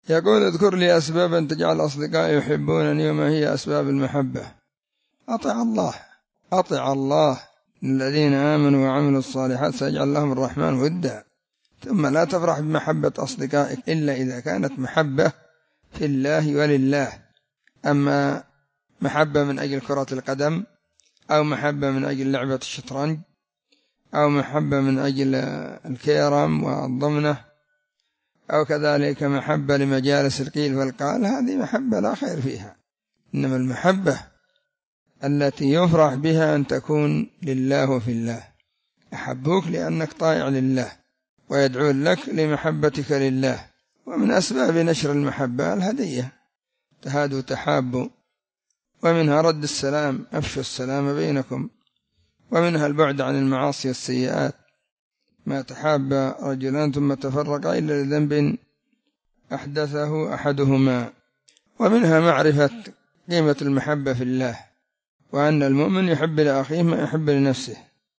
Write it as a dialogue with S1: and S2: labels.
S1: يقول اذكر لي أسبابا تجعل أصدقائي يحبونني وما هي أسباب المحبة. أطع الله الذين آمنوا وعملوا الصالحات سيجعل لهم الرحمن ودا. ثم لا تفرح بمحبة أصدقائك إلا إذا كانت محبة في الله ولله. أما محبة من أجل كرة القدم، أو محبة من أجل لعبة الشطرنج، أو محبة من أجل الكيرم والضمنة، أو كذلك محبة لمجالس القيل والقال، هذه محبة لا خير فيها. إنما المحبة التي يفرح بها أن تكون لله وفي الله. أحبوك لأنك طائع لله ويدعون لك لمحبتك لله. ومن أسباب نشر المحبة الهدية، تهادوا تحابوا، ومنها رد السلام، أفشوا السلام بينكم، ومنها البعد عن المعاصي والسيئات. ما تحاب رجلان ثم تفرقا إلا لذنب أحدثه أحدهما. ومنها معرفة قيمة المحبة في الله، وأن المؤمن يحب لأخيه ما يحب لنفسه.